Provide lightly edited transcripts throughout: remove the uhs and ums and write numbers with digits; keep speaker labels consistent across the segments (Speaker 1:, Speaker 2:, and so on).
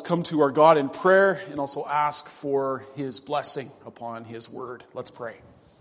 Speaker 1: come to our God in prayer and also ask for His blessing upon His word. Let's pray.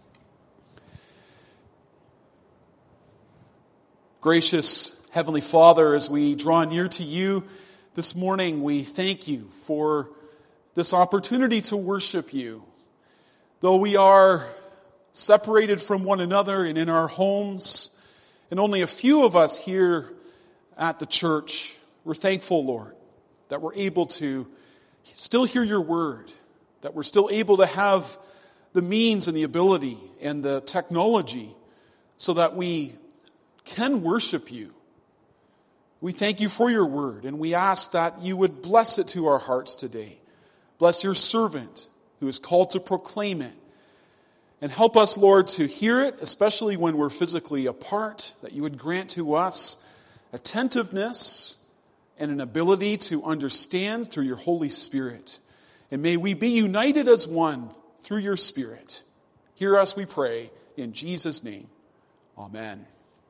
Speaker 1: Gracious Heavenly Father, as we draw near to You this morning, we thank You for this opportunity to worship You. Though we are separated from one another and in our homes, and only a few of us here at the church, we're thankful, Lord, that we're able to still hear Your word, that we're still able to have the means and the ability and the technology so that we can worship You. We thank You for Your word, and we ask that You would bless it to our hearts today. Bless Your servant who is called to proclaim it. And help us, Lord, to hear it, especially when we're physically apart, that You would grant to us attentiveness and an ability to understand through Your Holy Spirit. And may we be united as one through Your Spirit. Hear us, we pray, in Jesus' name. Amen.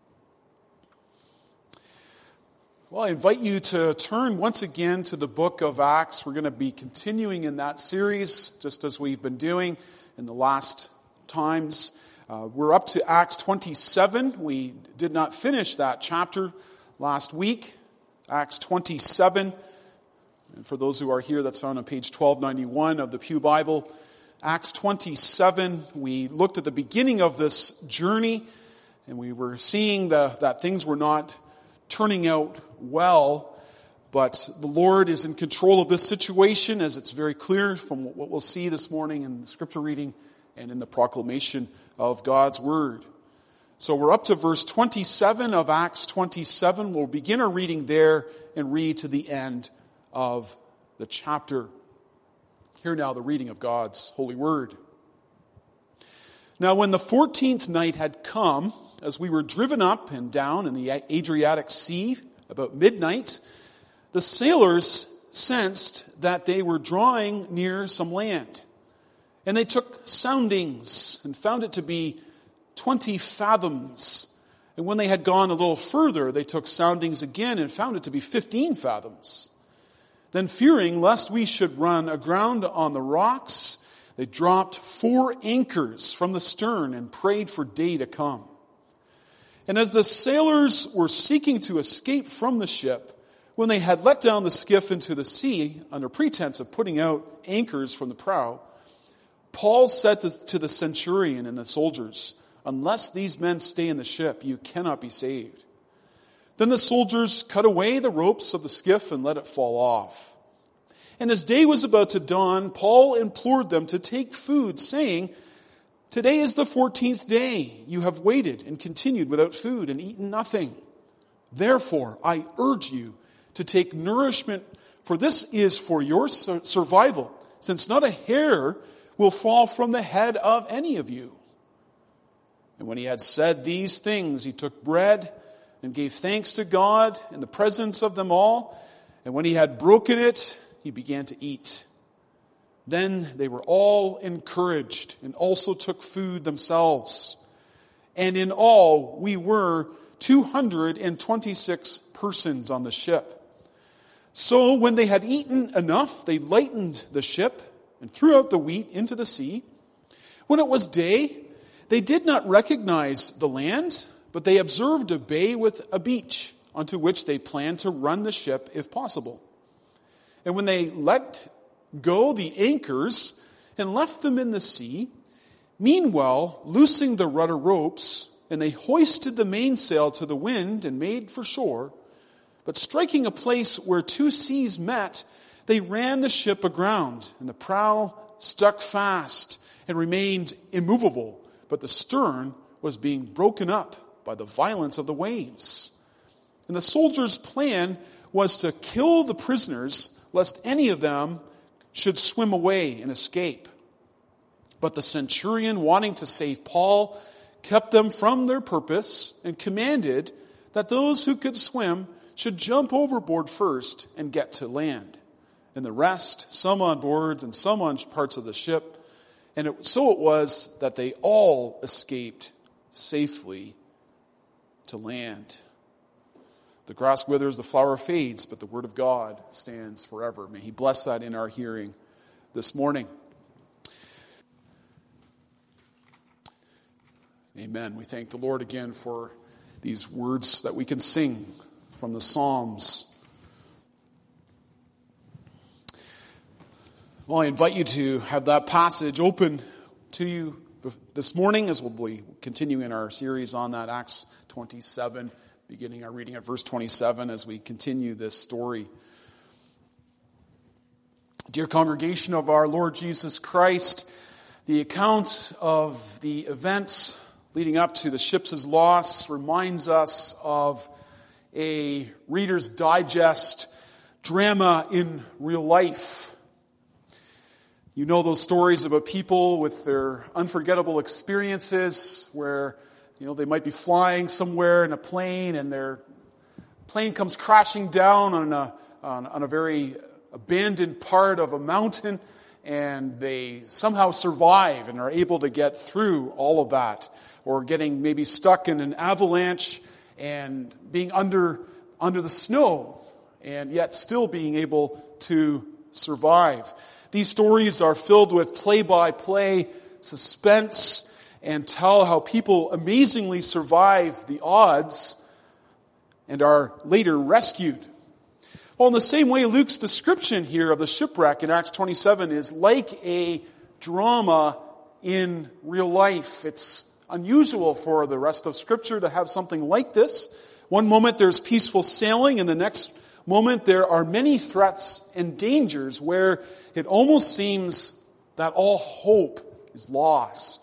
Speaker 1: Well, I invite you to turn once again to the book of Acts. We're going to be continuing in that series, just as we've been doing in the last times. We're up to Acts 27. We did not finish that chapter last week. Acts 27. And for those who are here, that's found on page 1291 of the Pew Bible. Acts 27, we looked at the beginning of this journey, and we were seeing that things were not turning out well, but the Lord is in control of this situation, as it's very clear from what we'll see this morning in the scripture reading and in the proclamation of God's word. So we're up to verse 27 of Acts 27. We'll begin our reading there and read to the end of the chapter. Hear now the reading of God's holy word. Now when the 14th night had come, as we were driven up and down in the Adriatic Sea about midnight, the sailors sensed that they were drawing near some land. And they took soundings and found it to be 20 fathoms. And when they had gone a little further, they took soundings again and found it to be 15 fathoms. Then fearing lest we should run aground on the rocks, they dropped 4 anchors from the stern and prayed for day to come. And as the sailors were seeking to escape from the ship, when they had let down the skiff into the sea under pretense of putting out anchors from the prow, Paul said to the centurion and the soldiers, "Unless these men stay in the ship, you cannot be saved." Then the soldiers cut away the ropes of the skiff and let it fall off. And as day was about to dawn, Paul implored them to take food, saying, "Today is the 14th day. You have waited and continued without food and eaten nothing. Therefore, I urge you to take nourishment, for this is for your survival, since not a hair will fall from the head of any of you." And when he had said these things, he took bread and gave thanks to God in the presence of them all. And when he had broken it, he began to eat. Then they were all encouraged and also took food themselves. And in all, we were 226 persons on the ship. So when they had eaten enough, they lightened the ship and threw out the wheat into the sea. When it was day, they did not recognize the land, but they observed a bay with a beach, onto which they planned to run the ship if possible. And when they let go the anchors and left them in the sea, meanwhile loosing the rudder ropes, and they hoisted the mainsail to the wind and made for shore. But striking a place where 2 seas met, they ran the ship aground, and the prow stuck fast and remained immovable, but the stern was being broken up by the violence of the waves. And the soldiers' plan was to kill the prisoners, lest any of them should swim away and escape. But the centurion, wanting to save Paul, kept them from their purpose and commanded that those who could swim should jump overboard first and get to land. And the rest, some on boards and some on parts of the ship. And so it was that they all escaped safely to land. The grass withers, the flower fades, but the word of God stands forever. May he bless that in our hearing this morning. Amen. We thank the Lord again for these words that we can sing from the Psalms. Well, I invite you to have that passage open to you this morning as we'll be continuing our series on that, Acts 27, beginning our reading at verse 27 as we continue this story. Dear congregation of our Lord Jesus Christ, the account of the events leading up to the ship's loss reminds us of a Reader's Digest drama in real life. You know those stories about people with their unforgettable experiences where, they might be flying somewhere in a plane and their plane comes crashing down on a very abandoned part of a mountain, and they somehow survive and are able to get through all of that, or getting maybe stuck in an avalanche and being under the snow and yet still being able to survive. These stories are filled with play-by-play suspense and tell how people amazingly survive the odds and are later rescued. Well, in the same way, Luke's description here of the shipwreck in Acts 27 is like a drama in real life. It's unusual for the rest of Scripture to have something like this. One moment there's peaceful sailing, and the next moment there are many threats and dangers where it almost seems that all hope is lost.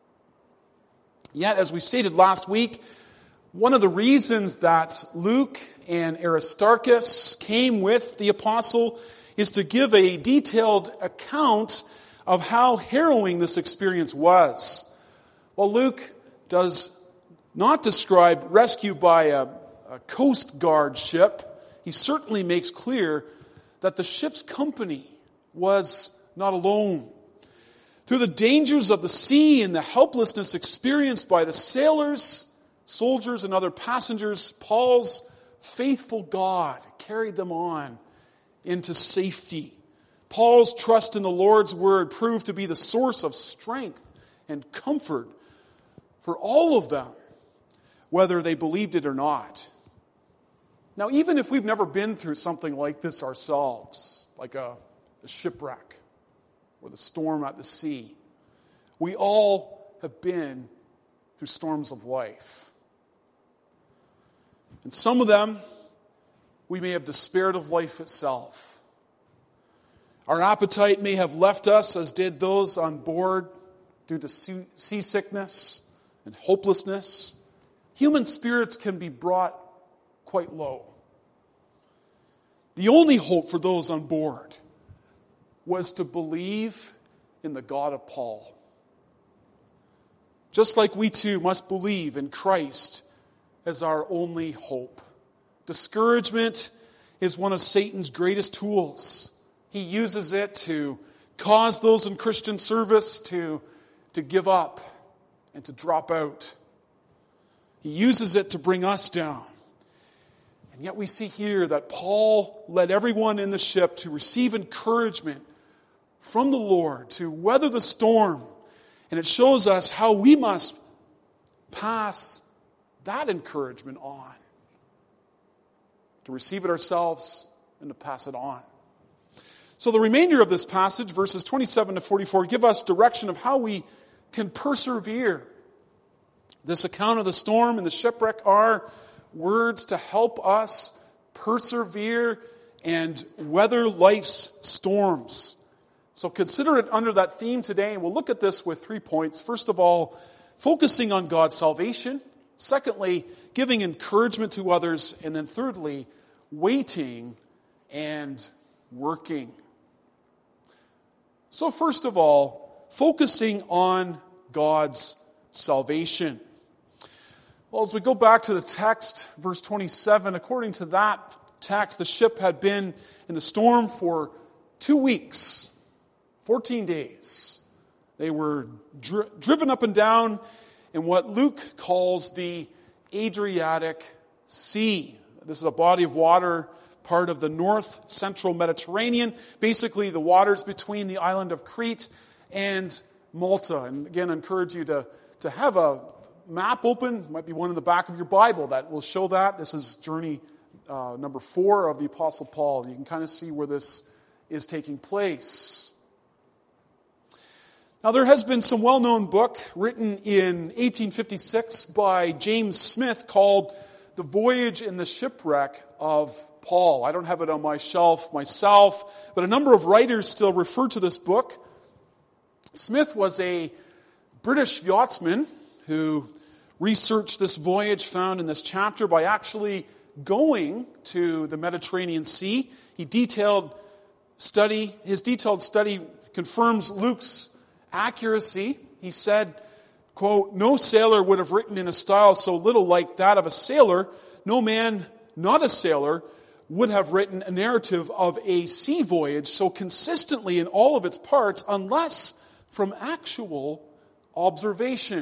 Speaker 1: Yet, as we stated last week, one of the reasons that Luke and Aristarchus came with the apostle is to give a detailed account of how harrowing this experience was. While Luke does not describe rescue by a Coast Guard ship, he certainly makes clear that the ship's company was not alone. Through the dangers of the sea and the helplessness experienced by the sailors, soldiers, and other passengers, Paul's faithful God carried them on into safety. Paul's trust in the Lord's word proved to be the source of strength and comfort for all of them, whether they believed it or not. Now, even if we've never been through something like this ourselves, like a shipwreck or the storm at the sea, we all have been through storms of life. And some of them, we may have despaired of life itself. Our appetite may have left us, as did those on board, due to seasickness and hopelessness. Human spirits can be brought quite low. The only hope for those on board was to believe in the God of Paul. Just like we too must believe in Christ as our only hope. Discouragement is one of Satan's greatest tools. He uses it to cause those in Christian service to give up and to drop out. He uses it to bring us down. And yet we see here that Paul led everyone in the ship to receive encouragement from the Lord to weather the storm. And it shows us how we must pass that encouragement on, to receive it ourselves and to pass it on. So the remainder of this passage, verses 27 to 44, give us direction of how we can persevere. This account of the storm and the shipwreck are words to help us persevere and weather life's storms. So consider it under that theme today, and we'll look at this with 3 points. First of all, focusing on God's salvation. Secondly, giving encouragement to others. And then thirdly, waiting and working. So first of all, focusing on God's salvation. Well, as we go back to the text, verse 27, according to that text, the ship had been in the storm for 2 weeks, 14 days. They were driven up and down in what Luke calls the Adriatic Sea. This is a body of water, part of the north central Mediterranean, basically the waters between the island of Crete and Malta. And again, I encourage you to have a map open. It might be one in the back of your Bible that will show that. This is journey number 4 of the Apostle Paul. You can kind of see where this is taking place. Now, there has been some well-known book written in 1856 by James Smith called The Voyage and the Shipwreck of Paul. I don't have it on my shelf myself, but a number of writers still refer to this book. Smith was a British yachtsman who researched this voyage found in this chapter by actually going to the Mediterranean Sea. His detailed study confirms Luke's accuracy. He said, quote, "No sailor would have written in a style so little like that of a sailor. No man, not a sailor, would have written a narrative of a sea voyage so consistently in all of its parts unless from actual observation."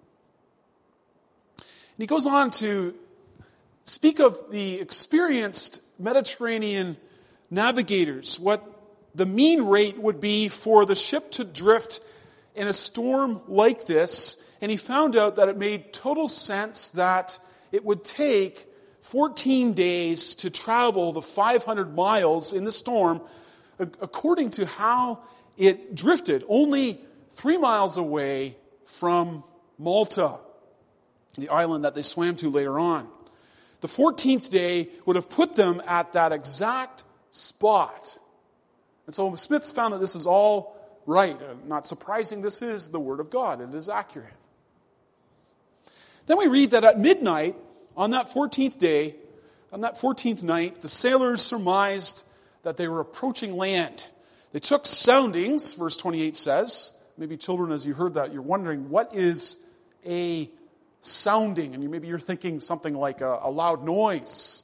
Speaker 1: And he goes on to speak of the experienced Mediterranean navigators, what the mean rate would be for the ship to drift in a storm like this, and he found out that it made total sense that it would take 14 days to travel the 500 miles in the storm according to how it drifted, only 3 miles away from Malta, the island that they swam to later on. The 14th day would have put them at that exact spot. And so Smith found that this is all right. Not surprising, this is the Word of God. It is accurate. Then we read that at midnight, on that 14th day, on that 14th night, the sailors surmised that they were approaching land. They took soundings, verse 28 says. Maybe children, as you heard that, you're wondering, what is a sounding? And maybe you're thinking something like a loud noise,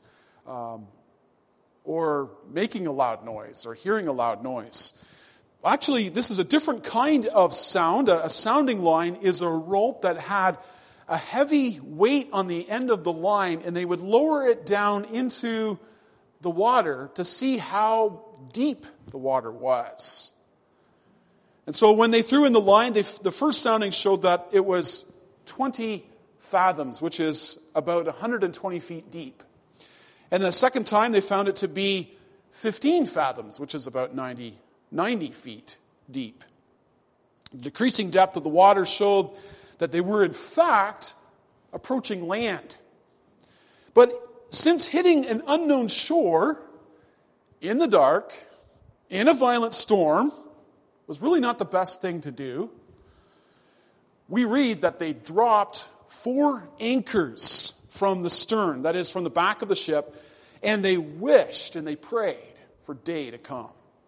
Speaker 1: or making a loud noise, or hearing a loud noise. Actually, this is a different kind of sound. A sounding line is a rope that had a heavy weight on the end of the line, and they would lower it down into the water to see how deep the water was. And so when they threw in the line, the first sounding showed that it was 20 fathoms, which is about 120 feet deep. And the second time, they found it to be 15 fathoms, which is about 90 feet deep. The decreasing depth of the water showed that they were in fact approaching land. But since hitting an unknown shore in the dark, in a violent storm, was really not the best thing to do, we read that they dropped 4 anchors from the stern, that is from the back of the ship, and they wished and they prayed for day to come.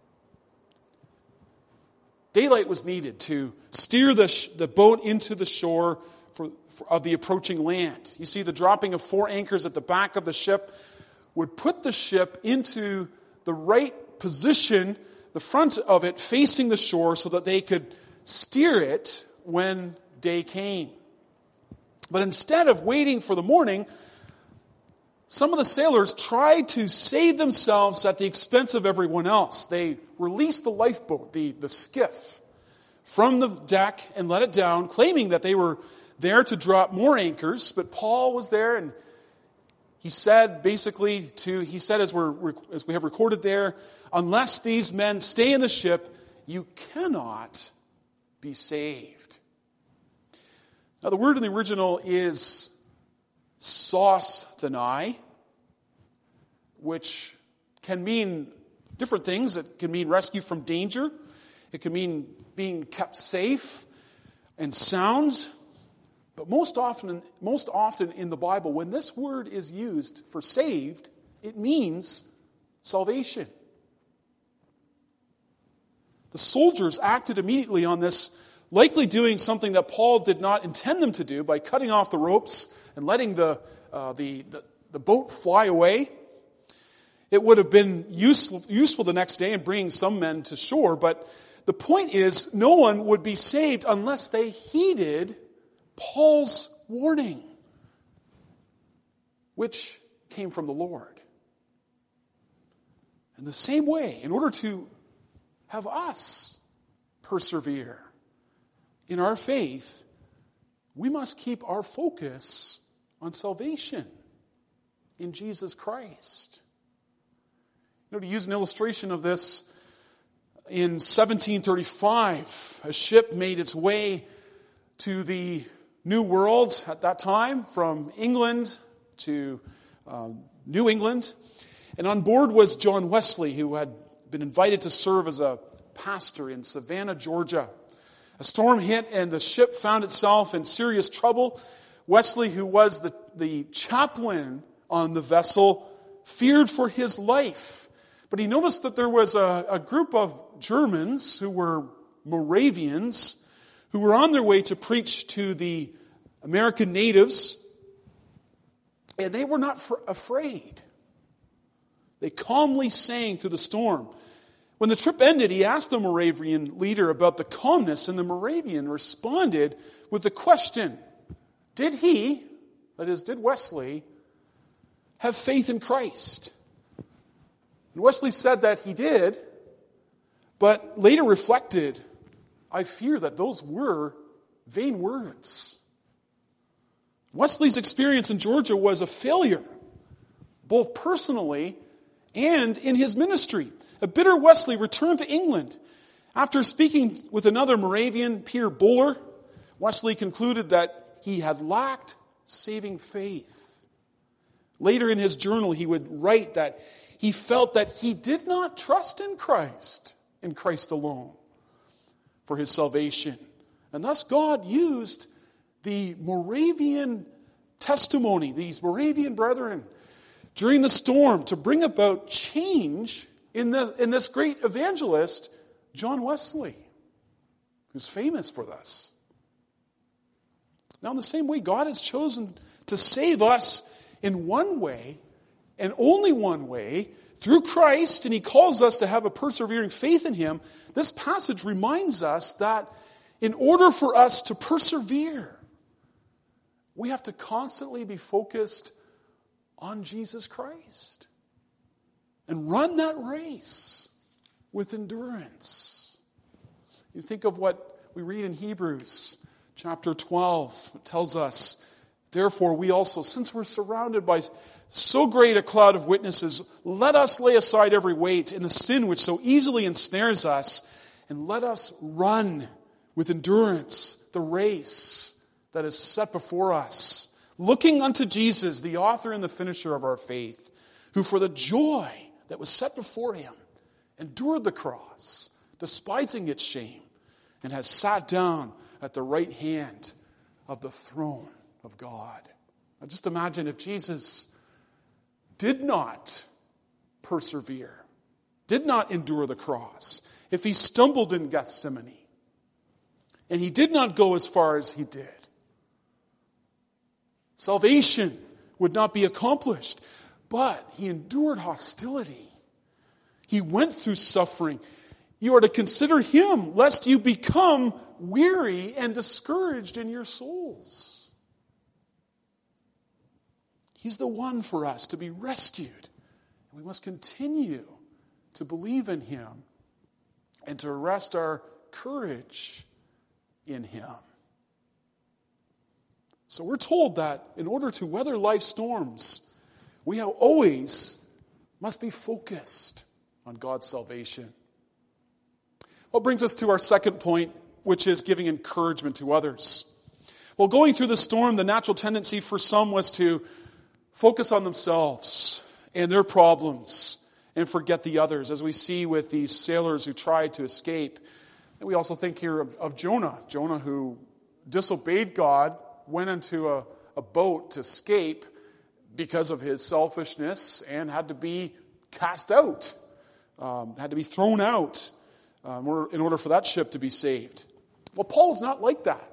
Speaker 1: Daylight was needed to steer the boat into the shore of the approaching land. You see, the dropping of 4 anchors at the back of the ship would put the ship into the right position, the front of it facing the shore, so that they could steer it when day came. But instead of waiting for the morning, some of the sailors tried to save themselves at the expense of everyone else. They released the lifeboat, the skiff, from the deck and let it down, claiming that they were there to drop more anchors. But Paul was there, and he said as we have recorded there, unless these men stay in the ship, you cannot be saved. Now the word in the original is sosthenai, which can mean different things. It can mean rescue from danger. It can mean being kept safe and sound. But most often in the Bible, when this word is used for saved, it means salvation. The soldiers acted immediately on this, likely doing something that Paul did not intend them to do by cutting off the ropes and letting the boat fly away. It would have been useful the next day in bringing some men to shore, but the point is, no one would be saved unless they heeded Paul's warning, which came from the Lord. In the same way, in order to have us persevere in our faith, we must keep our focus on salvation in Jesus Christ. To use an illustration of this, in 1735, a ship made its way to the New World at that time from England to New England. And on board was John Wesley, who had been invited to serve as a pastor in Savannah, Georgia. A storm hit and the ship found itself in serious trouble. Wesley, who was the chaplain on the vessel, feared for his life. But he noticed that there was a group of Germans who were Moravians who were on their way to preach to the American natives. And they were not afraid. They calmly sang through the storm. When the trip ended, he asked the Moravian leader about the calmness, and the Moravian responded with the question, did he, that is, did Wesley, have faith in Christ? And Wesley said that he did, but later reflected, I fear that those were vain words. Wesley's experience in Georgia was a failure, both personally and in his ministry. A bitter Wesley returned to England. After speaking with another Moravian, Peter Böhler, Wesley concluded that he had lacked saving faith. Later in his journal, he would write that he felt that he did not trust in Christ alone, for his salvation. And thus God used the Moravian testimony, these Moravian brethren, during the storm to bring about change in this great evangelist, John Wesley, who's famous for this. Now, in the same way, God has chosen to save us in one way, and only one way, through Christ, and He calls us to have a persevering faith in Him. This passage reminds us that in order for us to persevere, we have to constantly be focused on Jesus Christ and run that race with endurance. You think of what we read in Hebrews chapter 12. It tells us, therefore we also, since we're surrounded by so great a cloud of witnesses, let us lay aside every weight and the sin which so easily ensnares us, and let us run with endurance the race that is set before us, looking unto Jesus, the author and the finisher of our faith, who for the joy that was set before Him endured the cross, despising its shame, and has sat down at the right hand of the throne of God. Now just imagine if Jesus did not persevere, did not endure the cross, if He stumbled in Gethsemane, and He did not go as far as He did, salvation would not be accomplished. But He endured hostility. He went through suffering. You are to consider Him, lest you become weary and discouraged in your souls. He's the one for us to be rescued. We must continue to believe in Him and to rest our courage in Him. So we're told that in order to weather life's storms, we always must be focused on God's salvation. What brings us to our second point, which is giving encouragement to others. Well, going through the storm, the natural tendency for some was to focus on themselves and their problems and forget the others, as we see with these sailors who tried to escape. And we also think here of Jonah. Jonah, who disobeyed God, went into a boat to escape because of his selfishness and had to be cast out, had to be thrown out in order for that ship to be saved. Well, Paul's not like that.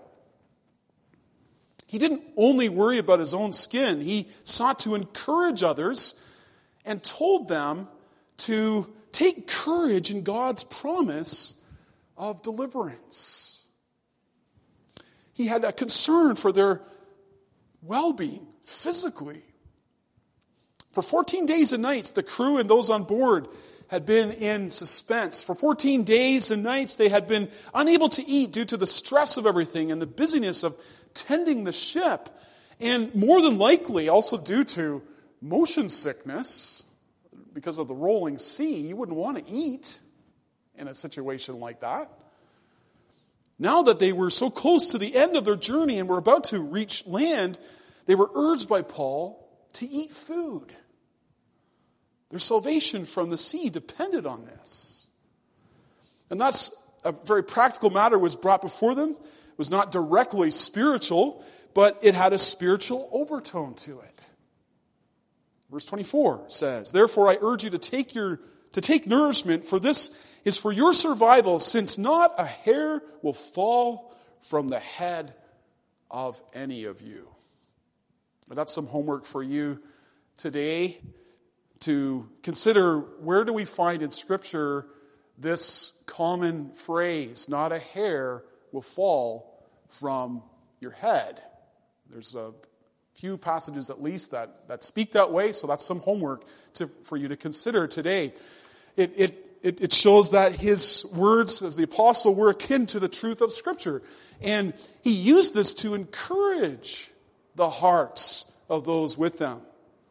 Speaker 1: He didn't only worry about his own skin. He sought to encourage others and told them to take courage in God's promise of deliverance. He had a concern for their well-being physically. For 14 days and nights, the crew and those on board had been in suspense. For 14 days and nights, they had been unable to eat due to the stress of everything and the busyness of tending the ship. And more than likely, also due to motion sickness, because of the rolling sea, you wouldn't want to eat in a situation like that. Now that they were so close to the end of their journey and were about to reach land, they were urged by Paul to eat food. Their salvation from the sea depended on this. And that's a very practical matter was brought before them. It was not directly spiritual, but it had a spiritual overtone to it. Verse 24 says, "Therefore I urge you to take nourishment, for this is for your survival, since not a hair will fall from the head of any of you." But that's some homework for you today, to consider, where do we find in Scripture this common phrase, not a hair will fall from your head? There's a few passages at least that speak that way, so that's some homework for you to consider today. It shows that his words as the apostle were akin to the truth of Scripture. And he used this to encourage the hearts of those with him.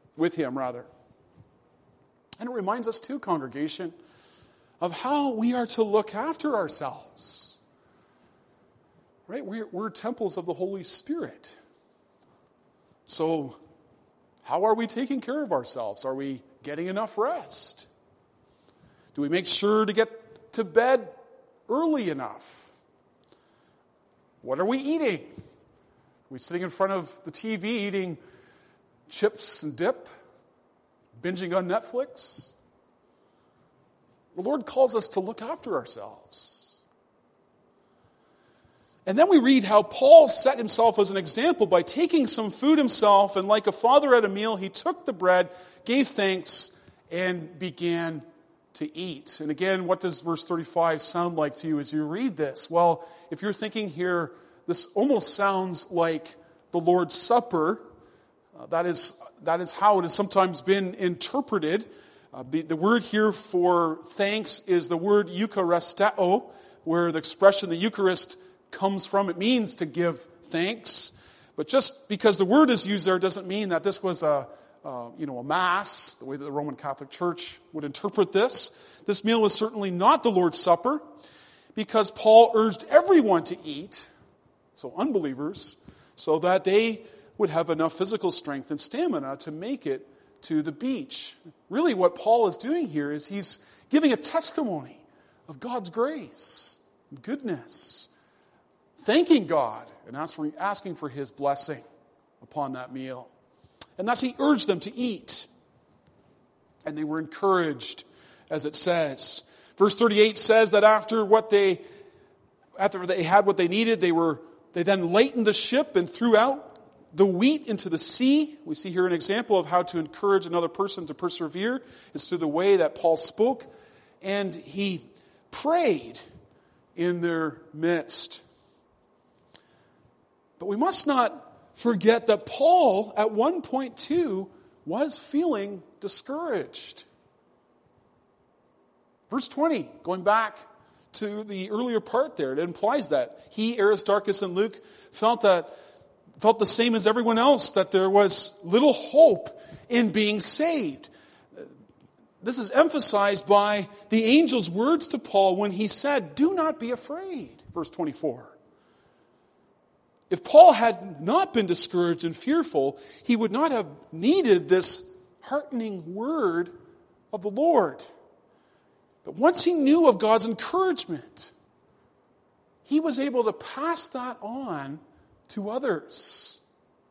Speaker 1: And it reminds us too, congregation, of how we are to look after ourselves. Right? We're temples of the Holy Spirit. So, how are we taking care of ourselves? Are we getting enough rest? Do we make sure to get to bed early enough? What are we eating? Are we sitting in front of the TV eating chips and dip? Binging on Netflix? The Lord calls us to look after ourselves. And then we read how Paul set himself as an example by taking some food himself, and like a father at a meal, he took the bread, gave thanks, and began to eat. And again, what does verse 35 sound like to you as you read this? Well, if you're thinking here, this almost sounds like the Lord's Supper. That is how it has sometimes been interpreted. The word here for thanks is the word eucharisteo, where the expression the Eucharist comes from. It means to give thanks. But just because the word is used there doesn't mean that this was a mass, the way that the Roman Catholic Church would interpret this. This meal was certainly not the Lord's Supper, because Paul urged everyone to eat, so unbelievers, so that they would have enough physical strength and stamina to make it to the beach. Really what Paul is doing here is he's giving a testimony of God's grace and goodness, thanking God and asking for his blessing upon that meal. And thus he urged them to eat. And they were encouraged, as it says. Verse 38 says that after they had what they needed, they then lightened the ship and threw out the wheat into the sea. We see here an example of how to encourage another person to persevere. It's through the way that Paul spoke. And he prayed in their midst. But we must not forget that Paul, at one point too, was feeling discouraged. Verse 20, going back to the earlier part there, it implies that he, Aristarchus, and Luke felt the same as everyone else, that there was little hope in being saved. This is emphasized by the angel's words to Paul when he said, "Do not be afraid," verse 24. If Paul had not been discouraged and fearful, he would not have needed this heartening word of the Lord. But once he knew of God's encouragement, he was able to pass that on to others.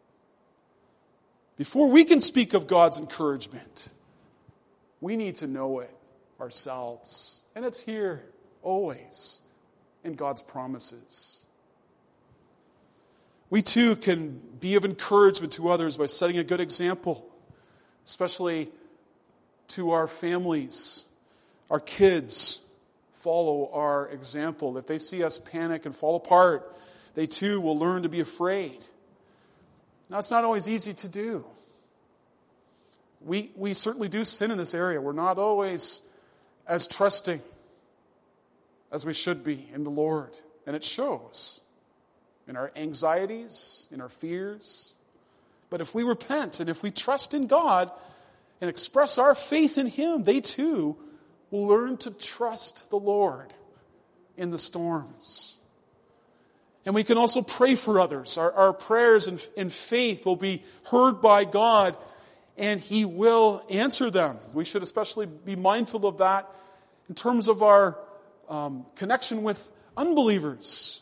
Speaker 1: Before we can speak of God's encouragement, we need to know it ourselves. And it's here, always, in God's promises. We too can be of encouragement to others by setting a good example, especially to our families. Our kids follow our example. If they see us panic and fall apart, they too will learn to be afraid. Now, it's not always easy to do. We certainly do sin in this area. We're not always as trusting as we should be in the Lord. And it shows in our anxieties, in our fears. But if we repent and if we trust in God and express our faith in Him, they too will learn to trust the Lord in the storms. And we can also pray for others. Our prayers in faith will be heard by God, and He will answer them. We should especially be mindful of that in terms of our connection with unbelievers.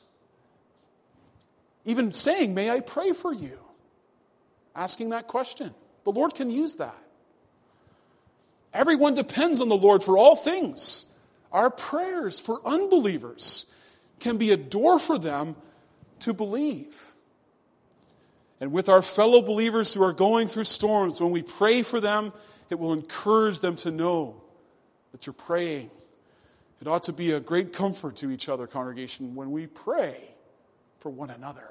Speaker 1: Even saying, "May I pray for you?" Asking that question. The Lord can use that. Everyone depends on the Lord for all things. Our prayers for unbelievers can be a door for them to believe. And with our fellow believers who are going through storms, when we pray for them, it will encourage them to know that you're praying. It ought to be a great comfort to each other, congregation, when we pray for one another.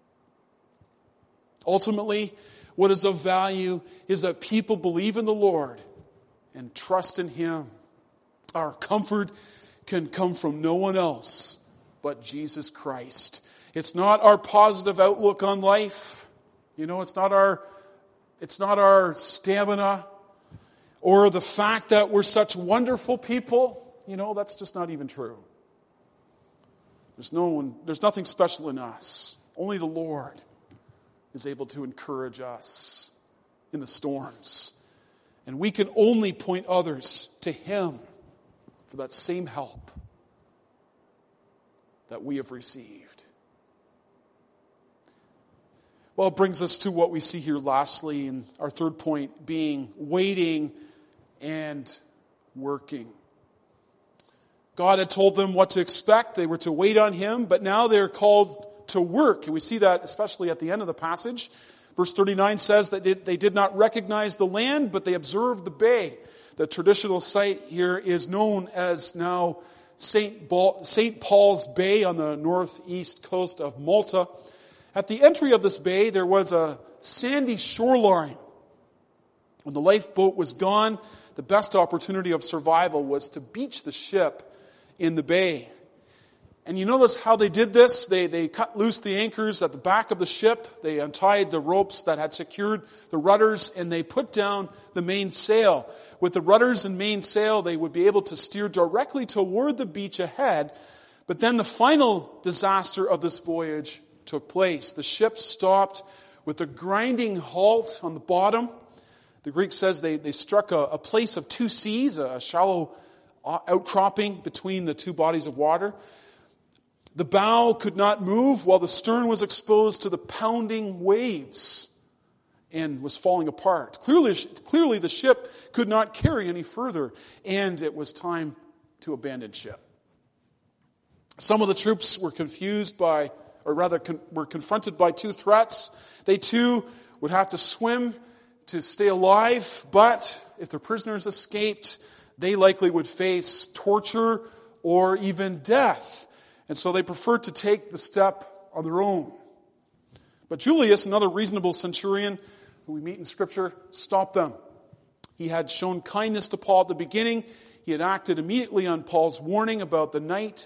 Speaker 1: Ultimately, what is of value is that people believe in the Lord and trust in Him. Our comfort can come from no one else but Jesus Christ. It's not our positive outlook on life. It's not our stamina or the fact that we're such wonderful people. That's just not even true. There's nothing special in us. Only the Lord is able to encourage us in the storms. And we can only point others to Him for that same help that we have received. Well, it brings us to what we see here lastly, in our third point being waiting and working. God had told them what to expect. They were to wait on Him, but now they're called to work. And we see that especially at the end of the passage. Verse 39 says that they did not recognize the land, but they observed the bay. The traditional site here is known as now St. Paul's Bay on the northeast coast of Malta. At the entry of this bay, there was a sandy shoreline. When the lifeboat was gone, the best opportunity of survival was to beach the ship in the bay. And you notice how they did this? They cut loose the anchors at the back of the ship. They untied the ropes that had secured the rudders, and they put down the main sail. With the rudders and main sail, they would be able to steer directly toward the beach ahead. But then the final disaster of this voyage took place. The ship stopped with a grinding halt on the bottom. The Greek says they struck a place of two seas, a shallow outcropping between the two bodies of water. The bow could not move while the stern was exposed to the pounding waves and was falling apart. Clearly the ship could not carry any further, and it was time to abandon ship. Some of the troops were were confronted by two threats. They too would have to swim to stay alive, but if their prisoners escaped, they likely would face torture or even death. And so they preferred to take the step on their own. But Julius, another reasonable centurion who we meet in Scripture, stopped them. He had shown kindness to Paul at the beginning. He had acted immediately on Paul's warning about the night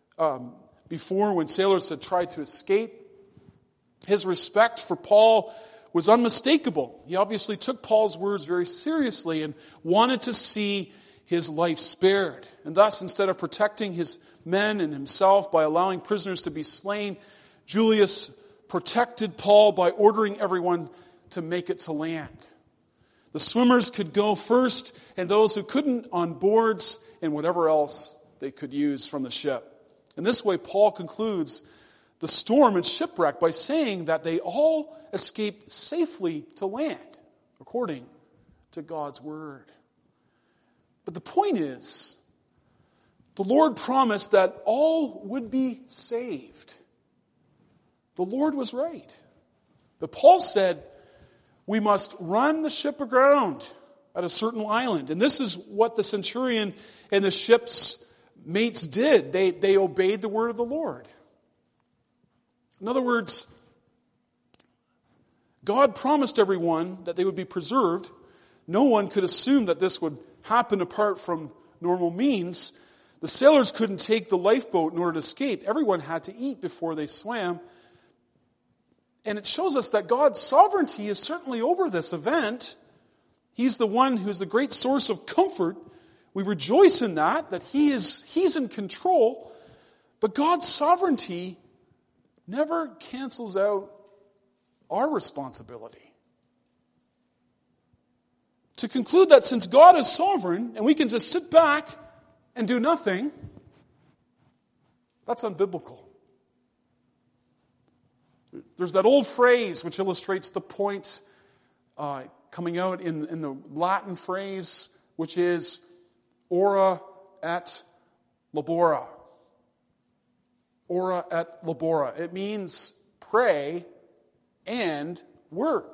Speaker 1: before when sailors had tried to escape. His respect for Paul was unmistakable. He obviously took Paul's words very seriously and wanted to see his life spared. And thus, instead of protecting his men and himself by allowing prisoners to be slain, Julius protected Paul by ordering everyone to make it to land. The swimmers could go first, and those who couldn't on boards and whatever else they could use from the ship. In this way, Paul concludes the storm and shipwreck by saying that they all escaped safely to land, according to God's word. But the point is, the Lord promised that all would be saved. The Lord was right. But Paul said, we must run the ship aground at a certain island. And this is what the centurion and the ship's mates did. They obeyed the word of the Lord. In other words, God promised everyone that they would be preserved, no one could assume that this would happen apart from normal means. The sailors couldn't take the lifeboat in order to escape. Everyone had to eat before they swam. And it shows us that God's sovereignty is certainly over this event. He's the one who's the great source of comfort. We rejoice in that He's in control. But God's sovereignty never cancels out our responsibility. To conclude that since God is sovereign and we can just sit back and do nothing, that's unbiblical. There's that old phrase which illustrates the point coming out in the Latin phrase, which is ora et labora. Ora et labora. It means pray and work.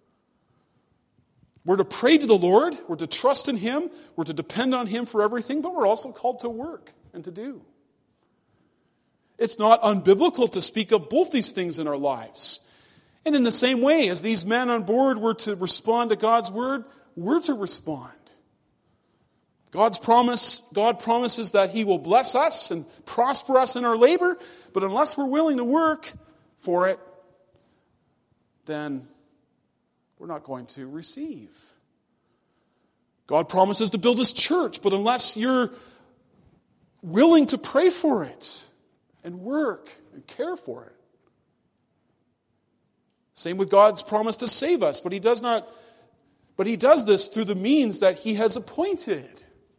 Speaker 1: We're to pray to the Lord, we're to trust in Him, we're to depend on Him for everything, but we're also called to work and to do. It's not unbiblical to speak of both these things in our lives. And in the same way as these men on board were to respond to God's word, we're to respond. God promises that He will bless us and prosper us in our labor, but unless we're willing to work for it, then we're not going to receive. God promises to build His church, but unless you're willing to pray for it and work and care for it. Same with God's promise to save us, but He does this through the means that He has appointed.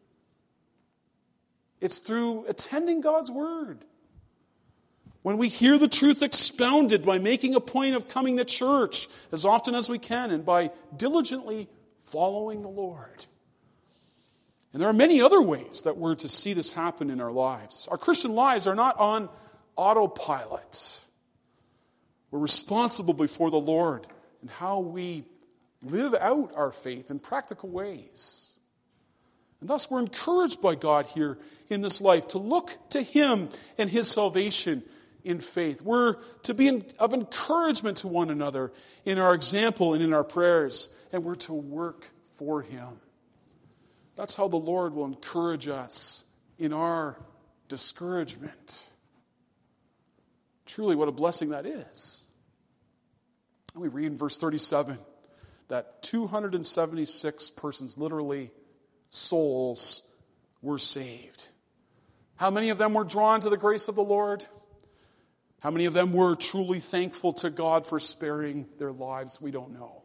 Speaker 1: It's through attending God's word. When we hear the truth expounded, by making a point of coming to church as often as we can, and by diligently following the Lord. And there are many other ways that we're to see this happen in our lives. Our Christian lives are not on autopilot. We're responsible before the Lord in how we live out our faith in practical ways. And thus we're encouraged by God here in this life to look to Him and His salvation in faith. We're to be of encouragement to one another in our example and in our prayers. And we're to work for Him. That's how the Lord will encourage us in our discouragement. Truly, what a blessing that is. And we read in verse 37 that 276 persons, literally souls, were saved. How many of them were drawn to the grace of the Lord? How many of them were truly thankful to God for sparing their lives? We don't know.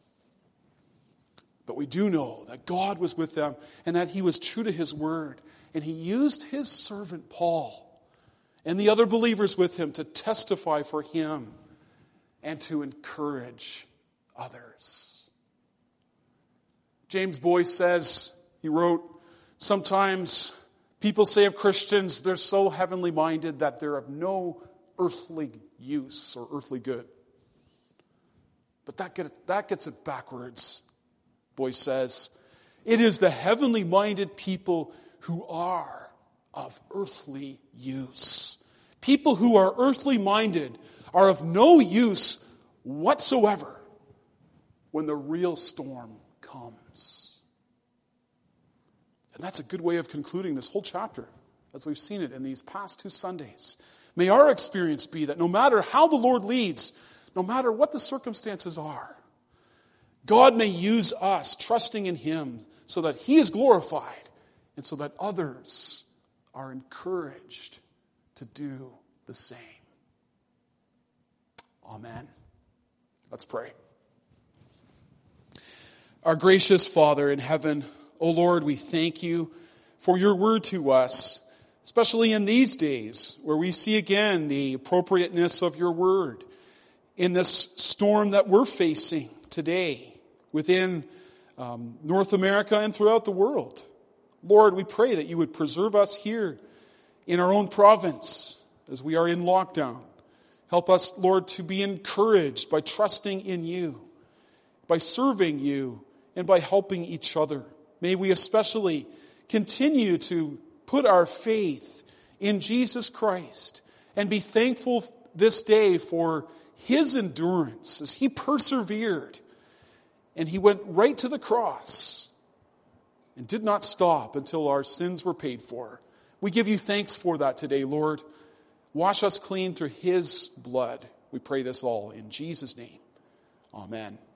Speaker 1: But we do know that God was with them and that He was true to His word. And He used His servant Paul and the other believers with him to testify for Him and to encourage others. James Boyce says, he wrote, sometimes people say of Christians, they're so heavenly minded that they're of no earthly use or earthly good. But that gets it backwards, Boyce says. It is the heavenly minded people who are of earthly use. People who are earthly minded are of no use whatsoever when the real storm comes. And that's a good way of concluding this whole chapter, as we've seen it in these past 2 Sundays. May our experience be that no matter how the Lord leads, no matter what the circumstances are, God may use us trusting in Him so that He is glorified and so that others are encouraged to do the same. Amen. Let's pray. Our gracious Father in heaven, O Lord, we thank You for Your word to us, especially in these days where we see again the appropriateness of Your word in this storm that we're facing today within North America and throughout the world. Lord, we pray that You would preserve us here in our own province as we are in lockdown. Help us, Lord, to be encouraged by trusting in You, by serving You, and by helping each other. May we especially continue to put our faith in Jesus Christ and be thankful this day for His endurance as He persevered And he went right to the cross and did not stop until our sins were paid for. We give you thanks for that today, Lord. Wash us clean through his blood. We pray this all in Jesus' name. Amen.